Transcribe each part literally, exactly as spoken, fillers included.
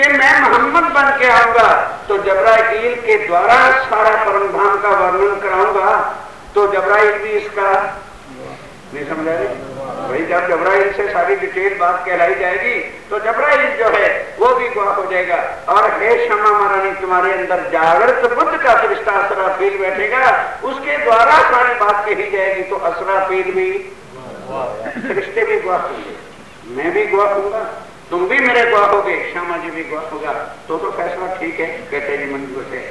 कि मैं मोहम्मद बन के आऊंगा तो जबराइल के द्वारा सारा परम धाम का वर्णन कराऊंगा, तो जबराइल भी इसका नहीं समझा रही भाई। जब जबराइल से सारी डिटेल बात कहलाई जाएगी तो जबराइल जो है वो भी गवाह हो जाएगा। और हे क्षमा महारानी, तुम्हारे अंदर जागृत बुद्ध का फरिश्ता असराफील बैठेगा, उसके द्वारा सारी बात कही जाएगी, तो असराफील भी फरिश्ते भी गवाह होंगे, मैं भी गवाह होऊंगा, तुम भी मेरे गवाह होगे, श्यामा जी भी गवाह होगा, तो तो फैसला ठीक है। कहते जी मंजूर है।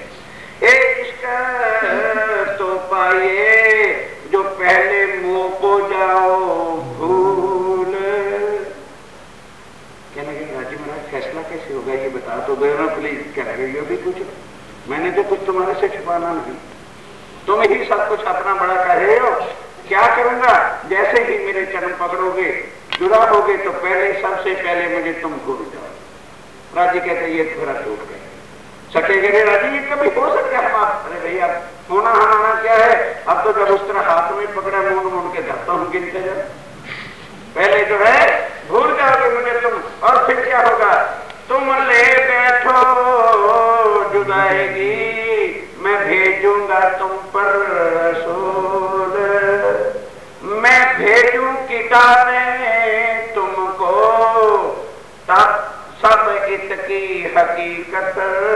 इश्क तो पाइए जो पहले मुंह को जाओ भूल। कहने लगे राजी महाराज फैसला कैसे होगा ये बता तो दो ना प्लीज। कह रहे ये भी कुछ, मैंने तो कुछ तुम्हारे से छुपाना नहीं, तुम ही सब कुछ अपना बड़ा कह रहे हो। क्या करूंगा, जैसे ही मेरे चरण पकड़ोगे, जुड़ा होगे, तो पहले सबसे पहले मुझे तुम भूल जाओ। राजी कहते ये थोड़ा टूट गए, सटे गए राजी, ये कभी हो सकता है हम आप? अरे भैया होना हमारा क्या है, अब तो जब उस तरह हाथ में पकड़ा मूड मूड के धरता हूं, गिनते जाओ। पहले जो है भूल जाओगे मुझे तुम, और फिर क्या होगा, तुम ले बैठो जुदाएगी, मैं भेजूंगा तुम पर रसूल, मैं भेजूं किताबें तुमको, तब सब इसकी हकीकत,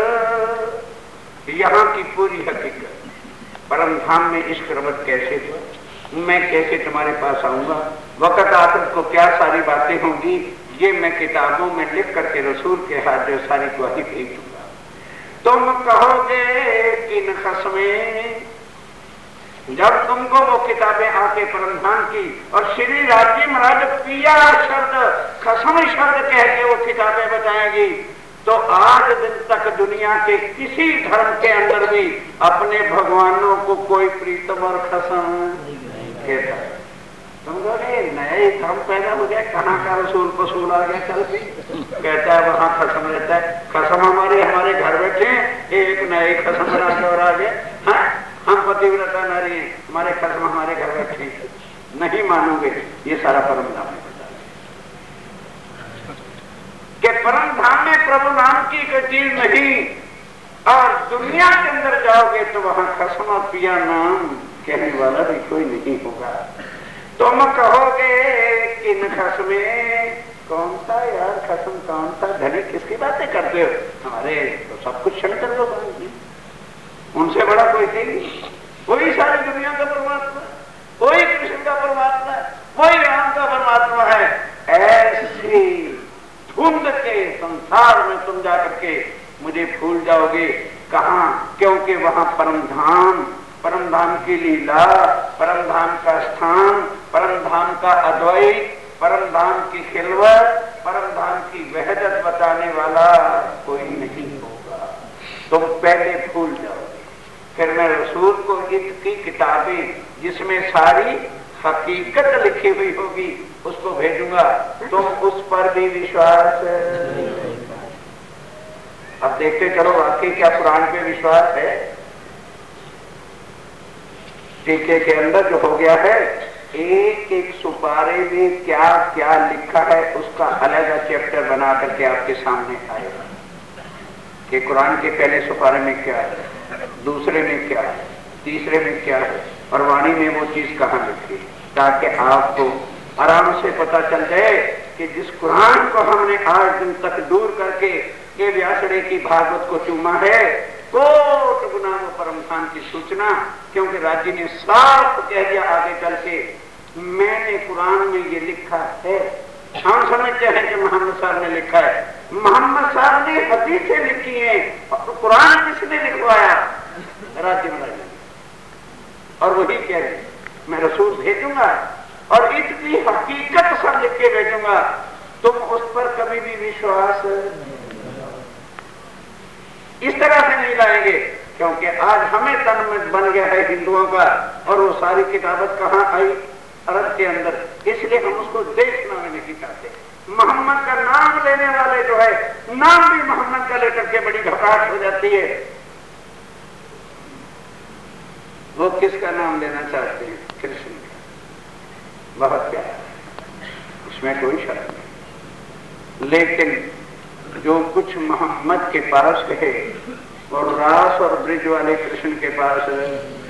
यहाँ की पूरी हकीकत, परम धाम में इश्क रबत कैसे हुआ, मैं कैसे तुम्हारे पास आऊंगा, वक़्त आखिर को क्या सारी बातें होंगी, ये मैं किताबों में लिख करके रसूल के हाथ जो सारी गवाही भेज दूंगा। तुम कहोगे किन खस्में, जब तुमको वो किताबें आके परमधाम की, और श्री राजी महाराज पिया शब्द खसम शब्द कह के वो किताबें बताएंगी, तो आज दिन तक दुनिया के किसी धर्म के अंदर भी अपने भगवानों को कोई प्रीतम और खसम कहता है। तुम बोले नए धर्म पैदा हो गया, कहाँ का रसूल पसूल आ गया कल भी, कहता है वहां खसम रहता है। खसम हमारे हमारे घर बैठे एक नए खसम बना के और आ गए, हाँ हम पतिव्रता नारी हैं, हमारे खसम हमारे घर बैठे नहीं मानोगे। ये सारा परम धाम में बता कि परम धाम में प्रभु नाम की कोई चीज नहीं, और दुनिया के अंदर जाओगे तो वहां खसम पिया नाम कहने वाला भी कोई नहीं होगा। तुम कहोगे किन खसमें, कौन सा यार खसम, कौन सा धनी, किसकी बातें करते हो, हमारे तो सब कुछ शंकर भगवान जी, उनसे बड़ा कोई नहीं, वही सारी दुनिया का परमात्मा, वही कृष्ण का परमात्मा, वही राम का परमात्मा है। ऐसी धुंध के संसार में तुम जाकर के मुझे भूल जाओगे, कहां, क्योंकि वहां परम धाम, परम धाम की लीला, परम धाम का स्थान, परम धाम का अद्वैत, परम धाम की खिलवत, परम धाम की वहदत बताने वाला कोई नहीं होगा। तुम पहले भूल जाओगे, फिर मैं रसूल को इसकी किताबें जिसमें सारी हकीकत लिखी हुई होगी उसको भेजूंगा, तुम उस पर भी विश्वास। अब देखते चलो वाकई क्या कुरान पे विश्वास है। टीके के अंदर जो हो गया है, एक एक सुपारे में क्या क्या लिखा है उसका अलग चैप्टर बना करके आपके सामने आएगा कि कुरान के पहले सुपारे में क्या है, दूसरे में क्या है, तीसरे में क्या है, और वाणी में वो चीज कहाँ लिखी, ताकि आपको आराम से पता चल जाए कि जिस कुरान को हमने आज दिन तक दूर करके ये व्यासड़े की भागवत को चूमा है, कोट गुना वो परम धाम की सूचना, क्योंकि राजी ने साफ कह दिया आगे चल के, मैंने कुरान में ये लिखा है। हम समझते हैं कि मोहम्मद साहब ने लिखा है, मोहम्मद साहब ने हदीसें लिखी हैं, और कुरान किसने लिखवाया, राजी महाराज ने, और वही कह रहे मैं रसूल भेजूंगा और इसकी हकीकत सब लिख के भेजूंगा, तुम उस पर कभी भी विश्वास इस तरह से नहीं लाएंगे, क्योंकि आज हमें तन में बन गया है हिंदुओं का, और वो सारी किताबत कहाँ आई, अरब के अंदर, इसलिए हम उसको देखना में नहीं चाहते। मोहम्मद का नाम लेने वाले जो है, नाम भी मोहम्मद का लेकर के बड़ी घबराहट हो जाती है। वो किसका नाम लेना चाहते हैं, कृष्ण का, बहुत प्यारा, उसमें कोई शक नहीं, लेकिन जो कुछ मोहम्मद के पास है और रास और ब्रिज वाले कृष्ण के पास है,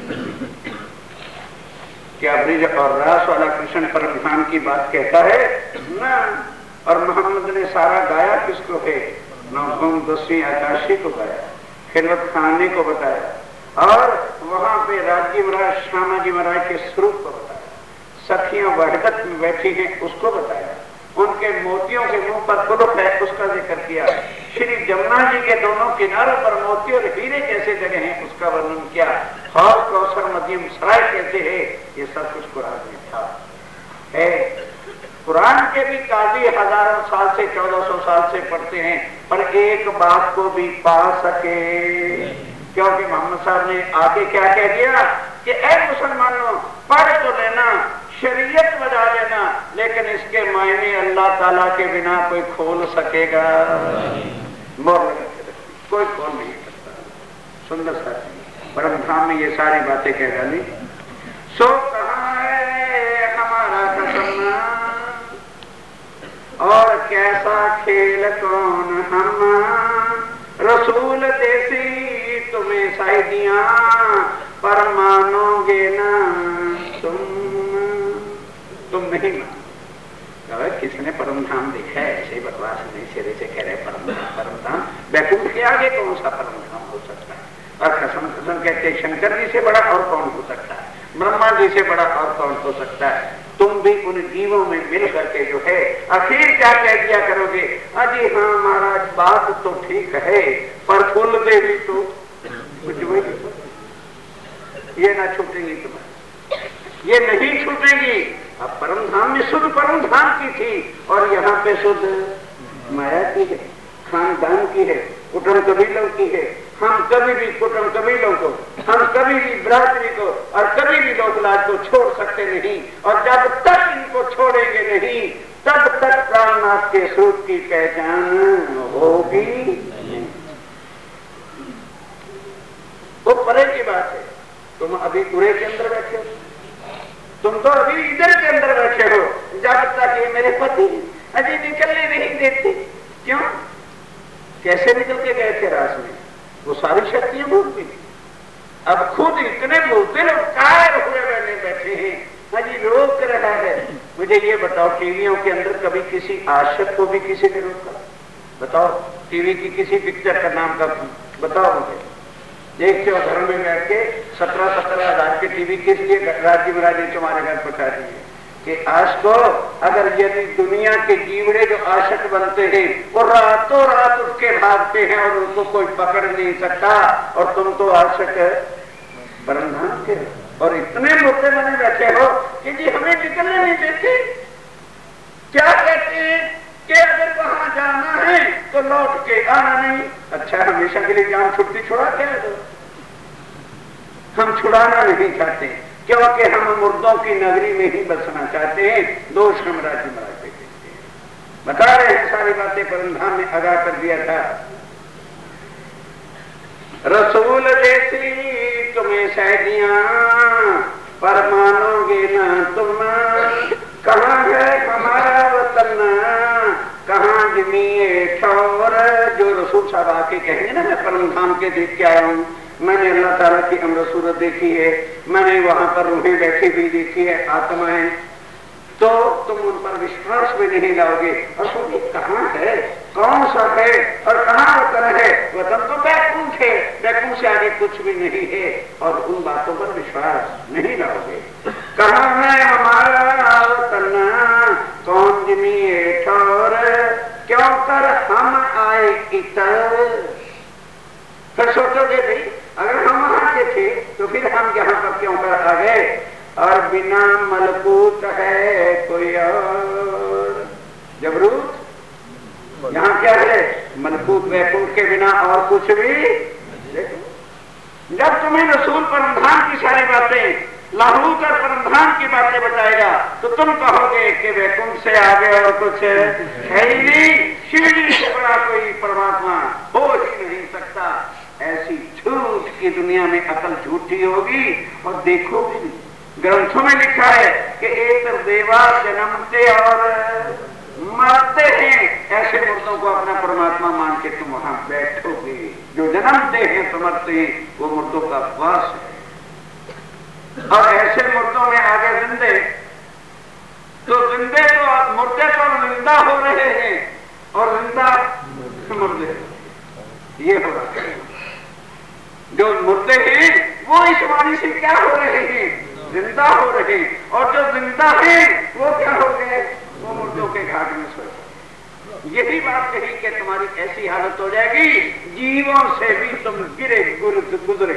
क्या ब्रिज और रास वाला कृष्ण परम धाम की बात कहता है ना? और मोहम्मद ने सारा गाया किसको है? नौम दसवीं आकाशी को गाया, खिलवत खाने को बताया और वहां पे राजी महाराज श्यामा जी महाराज के स्वरूप को बताया, सखियां वहदत में बैठी हैं उसको बताया, उनके मोतियों के मुंह पर कुलुप है उसका जिक्र किया, श्री जमुना जी के दोनों किनारों पर मोती और हीरे कैसे जगह हैं उसका वर्णन किया, और कौशल मध्यम सराय कैसे है, ये सब कुछ कुरान में था है। कुरान के भी काजी हजारों साल से चौदह सौ साल से पढ़ते हैं पर एक बात को भी पा सके, क्योंकि मोहम्मद साहब ने आके क्या कह दिया कि ऐ मुसलमानों पढ़ तो लेना, शरीयत बजा लेना, लेकिन इसके मायने अल्लाह ताला के बिना कोई खोल सकेगा? कोई खोल नहीं सकता। सुंदर सा परम धाम में ये सारी बातें कह डाली। सो कहाँ है हमारा कसम और कैसा खेल कौन हम, रसूल देसी तुम्हें साइदियां पर मानोगे ना तुम, तुम नहीं मानो। किसने परम धाम देखा है? ऐसे बकवास नहीं सिरे से कह रहे परम धाम परम धाम, बैकुंठ के आगे कौन सा परम धाम हो सकता है? और कसम कसम कहते शंकर जी से बड़ा और कौन हो सकता है, ब्रह्मा जी से बड़ा और कौन हो सकता है? तुम भी उन जीवों में मिल करके जो है आखिर क्या कह दिया करोगे? अजी हाँ महाराज बात तो ठीक है पर फूल देवी तो कुछ वही, ये ना छूटेंगी तुम्हें, ये नहीं छूटेंगी। अब परम धाम में शुद्ध परम धाम की थी और यहाँ पे शुद्ध माया की है, खानदान की है, कुटुंब कबीलों की है। हम कभी भी कुटुंब कबीलों को, हम कभी भी बिरादरी को और कभी भी लोक लाज को छोड़ सकते नहीं, और जब तक इनको छोड़ेंगे नहीं तब तक प्राणनाथ के स्वरूप की पहचान होगी नहीं। वो परे की बात है। तुम अभी पूरे के अंदर बैठे हो, तुम तो अभी इधर के अंदर बैठे हो, जब तक ये मेरे पति अभी निकलने नहीं देते। क्यों? कैसे निकल के गए थे रास में? वो सारी शक्तियां भूल गई। अब खुद इतने बोलते लोग कायर हुए बने बैठे हैं, अजी रोक रहा है। मुझे ये बताओ टीवियों के अंदर कभी किसी आशिक को भी किसी ने रोका? बताओ टीवी की किसी पिक्चर का नाम का बताओ मुझे। देखते हो घर में बैठ के सत्रह सत्रह हजार के टीवी किस लिए राज्य महाराज ने तुम्हारे घर पहुंचा दिए कि आज को अगर यदि दुनिया के जीवड़े जो आशिक बनते हैं वो रातों रात उठ के भागते हैं और उनको कोई पकड़ नहीं सकता, और तुम तो आशिक परम धाम के और इतने मुद्दे बने बैठे हो कि जी हमें निकलने नहीं देते। क्या कहते हैं कि अगर वहां जाना है तो लौट के आना नहीं। अच्छा हमेशा के लिए जान छुट्टी छुड़ा क्या है? तो हम छुड़ाना नहीं चाहते क्योंकि हम मुर्दों की नगरी में ही बसना चाहते हैं। दोष हम राज्य महाराज पे कहते हैं, बता रहे हैं सारी बातें परम धाम ने आगाह कर दिया था। रसूल जैसी तुम्हें सैदियां पर मानोगे ना तुम, कहाँ है हमारा वतन, कहाँ जमीए ठौर। जो रसूल साहब आके कहेंगे ना मैं परम धाम के देख के आया हूँ, मैंने अल्लाह ताला की अमर सूरत देखी है, मैंने वहां पर रूहें बैठी हुई देखी है, आत्माएं, तो तुम उन पर विश्वास में नहीं लाओगे। और तुम कहाँ है, कौन सा है और कहाँ वतन है? वतन तो बैकुंठ है, बैकुंठ से आगे कुछ भी नहीं है, और उन बातों पर विश्वास नहीं लाओगे। कहाँ है हमारा वतन, कौन जमीए ठौर, क्यों कर हम आए इतर। फिर सोचोगे भाई अगर हम वहां के थे तो फिर हम यहाँ पर क्यों कर आ गए? और बिना मलकूत है कोई और जबरूत। यहाँ क्या है? मलकूत वैकुंठ के बिना और कुछ भी। जब तुम्हें रसूल परमधाम की सारी बातें लाहूत और परमधाम की बातें बताएगा तो तुम कहोगे कि वैकुंठ से आगे और कुछ है ही नहीं, शिव जी से बड़ा कोई परमात्मा हो ही नहीं सकता। ऐसी झूठ की दुनिया में अकल झूठी होगी और देखोगे नहीं। ग्रंथों में लिखा है कि एक देवा जन्मते और मरते हैं, ऐसे मुर्दों को अपना परमात्मा मान के तुम वहां बैठोगे। जो जन्मते हैं समझते वो मुर्दों का वास है। और ऐसे मुर्दों में आगे जिंदे, तो जिंदे तो मुर्दे तो जिंदा हो रहे हैं और जिंदा मुर्दे, ये हो रहा है। जो मुर्दे हैं वो इस वाणी से क्या हो रहे हैं? जिंदा हो रहे हैं। और जो जिंदा है वो क्या हो गए? वो मुर्दों के घाट में सो। यही बात कही कि तुम्हारी ऐसी हालत हो जाएगी, जीवों से भी तुम गिरे गुजरे।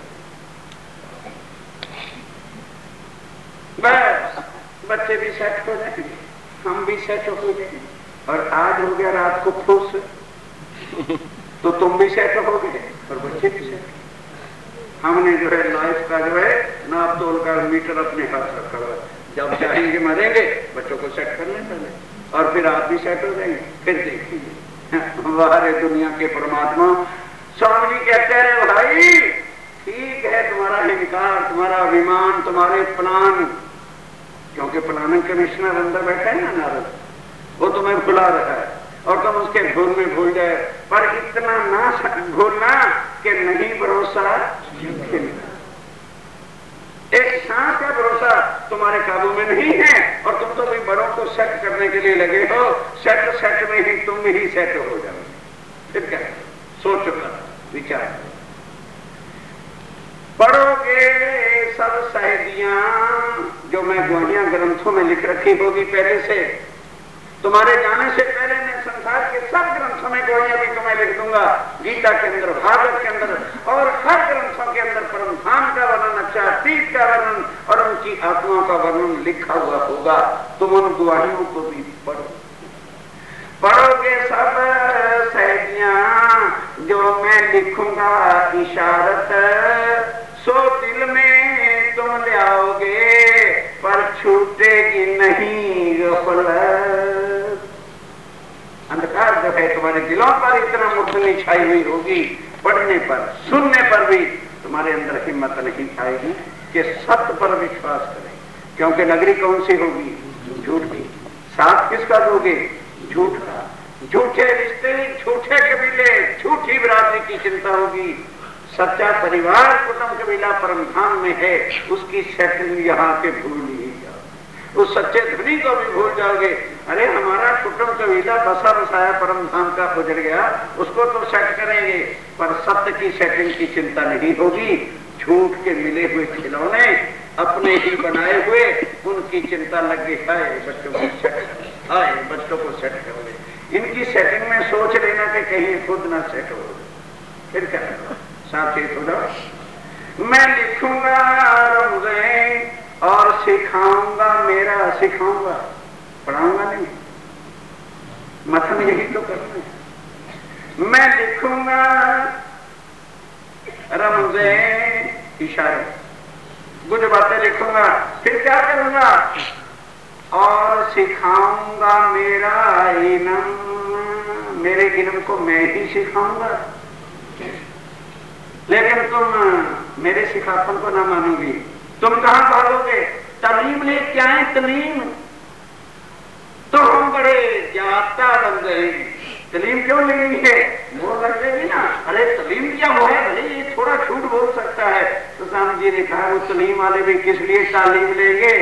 बस बच्चे भी सेट हो जाएंगे, हम भी सेट हो जाएंगे। और आज हो गया रात को फूस, तो तुम भी सेट हो गए और बच्चे भी सेट। हमने जो है लाइफ का जो है नाप तोल का मीटर अपने हाथ रखा हुआ, जब चाहेंगे मरेंगे, बच्चों को सेट करने पहले, और फिर आप भी सेट हो जाएंगे। फिर देखिए बाहर दुनिया के परमात्मा स्वामी जी कहते रहे, भाई ठीक है तुम्हारा अहंकार, तुम्हारा अभिमान, तुम्हारे प्लान, क्योंकि प्लानिंग कमिश्नर अंदर बैठा है ना नारद, वो तुम्हें भुला रहा है और तुम उसके भूल में भूल जाए। पर इतना ना भूलना कि नहीं भरोसा, एक सांस का भरोसा तुम्हारे काबू में नहीं है और तुम तो भी बड़ों को सेट करने के लिए लगे हो। सेट सेट में ही तुम ही सेट हो जाओ। फिर क्या सोच कर विचार पढ़ोगे सब शायदियां जो मैं गुआहियां ग्रंथों में लिख रखी होगी पहले से, तुम्हारे जाने से पहले मैं संसार के सब ग्रंथों में गुआहियां भी तुम्हें लिख दूंगा, गीता के अंदर, भागवत के अंदर और हर ग्रंथों के अंदर परम धाम का वर्णन, अक्षातीत का वर्णन और उनकी आत्माओं का वर्णन लिखा हुआ होगा। तुम उन गुआहियों को भी पढ़ो। पढ़ोगे सब शायदियां जो मैं लिखूंगा इशारत, सो दिल में तुम ले आओगे पर छूटेगी नहीं गफलत। अंधकार जो है तुम्हारे दिलों पर इतना मुद्दनी छाई हुई होगी, पढ़ने पर सुनने पर भी तुम्हारे अंदर हिम्मत नहीं आएगी कि सत्य पर विश्वास करें। क्योंकि नगरी कौन सी होगी? झूठ की। साथ किसका दोगे? झूठ का। झूठे रिश्ते, झूठे कबीले, झूठी बिरादरी की चिंता होगी। सच्चा परिवार कुटुंब कबीला परम धाम में है, उसकी सेटिंग यहाँ के भूल नहीं जाओ। उस सच्चे धनी को भी भूल जाओगे। अरे हमारा कुटुंब कबीला बसा बसाया परम धाम का गुजर गया, उसको तो सेट करेंगे, पर सत्य की सेटिंग की चिंता नहीं होगी। झूठ के मिले हुए खिलौने अपने ही बनाए हुए, उनकी चिंता लग गई। हाय बच्चों को सेट, हाय बच्चों को सेट कर ले। इनकी सेटिंग में सोच लेना कि कहीं खुद ना सेट हो, फिर क्या साथ मैं लिखूंगा रमज़े और सिखाऊंगा मेरा, सिखाऊंगा पढ़ाऊंगा नहीं, मथन यही तो करना है। मैं लिखूंगा रमज़े इशारे, कुछ बातें लिखूंगा, फिर क्या करूंगा? और सिखाऊंगा मेरा इल्म, मेरे इल्म को मैं ही सिखाऊंगा। लेकिन तुम मेरे सिखापन को ना मानोगे, तुम कहां भागोगे? तालीम ले क्या है तलीम? तो हम बड़े जाता बन गए। तलीम क्यों लेनी है? वो लग गई ना, अरे तलीम क्या वो है, भले ये थोड़ा झूठ बोल सकता है। तो स्वामी जी ने कहा वो तलीम वाले भी किस लिए तालीम लेंगे?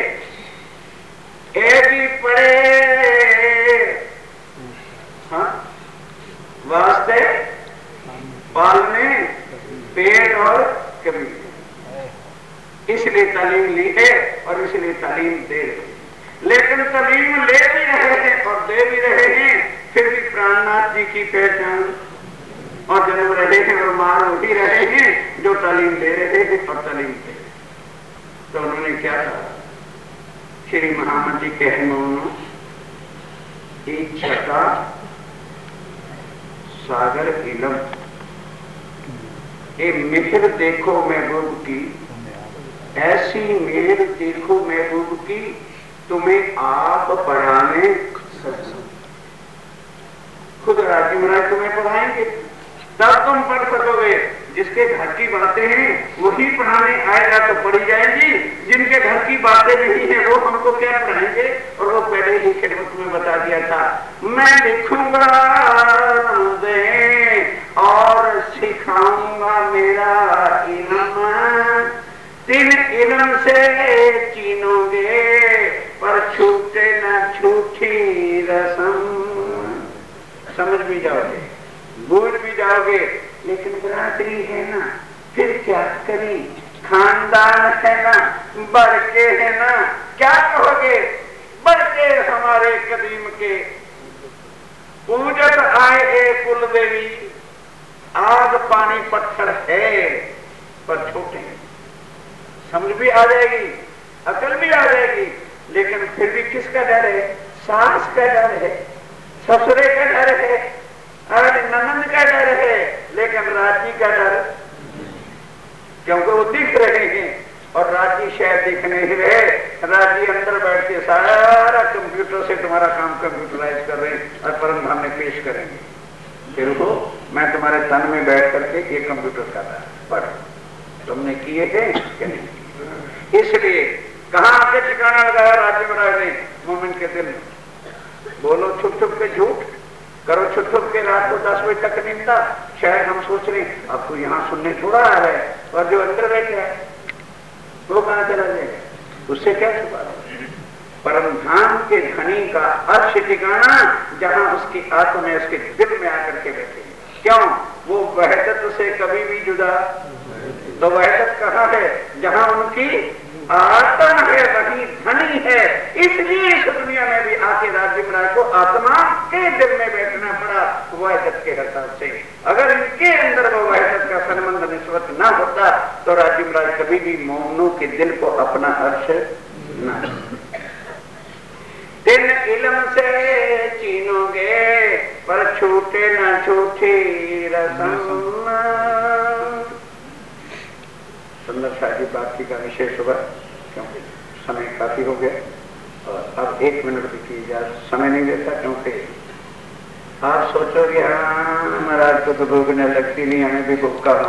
ए भी पढ़े हाँ वास्ते पालने पेट और कबीले, इसलिए तालीम ली है और इसलिए तालीम दे रहे। लेकिन तालीम ले भी रहे हैं और दे भी रहे हैं, फिर भी प्राणनाथ जी की पहचान और जन्म रहे हैं और मार उठी रहे हैं जो तालीम ले रहे हैं और तालीम दे रहे। तो उन्होंने क्या कहा? श्री महामंत्री कहनो इच्छा का सागर इलम, ए मित्र देखो महबूब की, ऐसी मेर देखो महबूब की, तुम्हें आप पढ़ाने खुद राजी महाराज तुम्हें पढ़ाएंगे, तब तुम पढ़ सकोगे। जिसके घर की बातें हैं वही पढ़ाने आएगा तो पढ़ी जाएगी, जिनके घर की बातें नहीं है वो हमको क्या पढ़ाएंगे? और वो पहले ही खिदमत में बता दिया था, मैं लिखूंगा भी जाओगे, भूल भी जाओगे, लेकिन बरादरी है ना, फिर क्या करें, खानदान है ना, बढ़ के है ना, क्या कहोगे, बढ़ के हमारे कदीम के पूजत आए ए कुल देवी, आग पानी पत्थर है पर छोटे, समझ भी आ जाएगी, अकल भी आ जाएगी, लेकिन फिर भी किसका डर है, सास का डर है, ससुरे का डर है, और ननद का डर है, लेकिन राजी का डर, क्योंकि वो दिख रहे हैं और राजी शायद दिख नहीं रहे, राजी अंदर बैठ के सारा कंप्यूटर से तुम्हारा काम कंप्यूटराइज कर रहे हैं और परम धाम में पेश करेंगे, फिर वो मैं तुम्हारे तन में बैठ करके ये कंप्यूटर कर रहा है, पढ़ तुमने किए थे क्या नहीं। इसलिए कहां आके ठिकाना लगाया राज्य महाराज ने मोमिन के दिल में, बोलो छुप छुप के झूठ, करो छुप छुप के रात को दस बजे तक निंदा, शायद हम सोच रहे अब तो यहाँ सुनने थोड़ा आ रहा है, और जो अंदर बैठे है वो कहां चला जाएगा, उससे क्या छुपा रहा है। परम धाम के धनी का अर्श ठिकाना जहां उसकी आत्मा उसके दिल में आकर के बैठे, क्यों, वो वहदत से कभी भी जुदा, तो वहदत कहाँ है, जहां उनकी आत्मा है वही धनी है, इसलिए इस दुनिया में भी आके राज्य महाराज को आत्मा के दिल में बैठना पड़ा वहदत के हिसाब से। अगर इनके अंदर वो वहदत का संबंध निस्बत ना होता तो राज्य महाराज कभी भी मोमनों के दिल को अपना अर्श ना, दिन इल्म से चीनोगे पर छूटे न छूटी रसम। सुंदर शादी बाकी का विशेष होगा, क्योंकि समय काफी हो गया और अब एक मिनट भी की जा समय नहीं देता, क्योंकि आप सोचोगे हाँ महाराज को तो भूखने लगती नहीं, हमें भी भूख का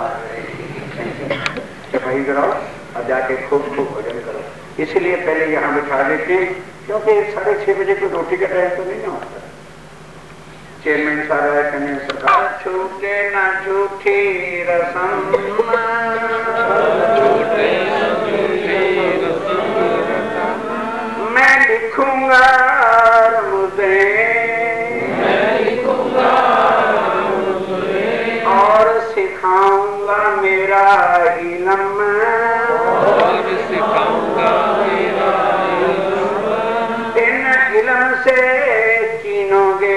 सफाई कराओ और जाके खूब खूब भोजन करो, इसलिए पहले यहाँ बिठा देते हैं, क्योंकि साढ़े छह बजे को रोटी का टाइम तो नहीं ना होता। चेयरमैन साहब है कहने सरकार छूटे ना झूठी रसम, मैं लिखूंगा मुझे और सिखाऊंगा मेरा इल्म, और सिखाऊंगा मेरा इन इल्म से चीनोगे,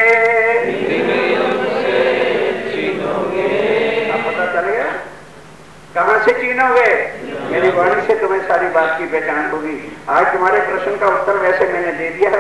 कहां से चीनोगे, मेरी वाणी से तुम्हें सारी बात की पहचान होगी। आज तुम्हारे प्रश्न का उत्तर वैसे मैंने दे दिया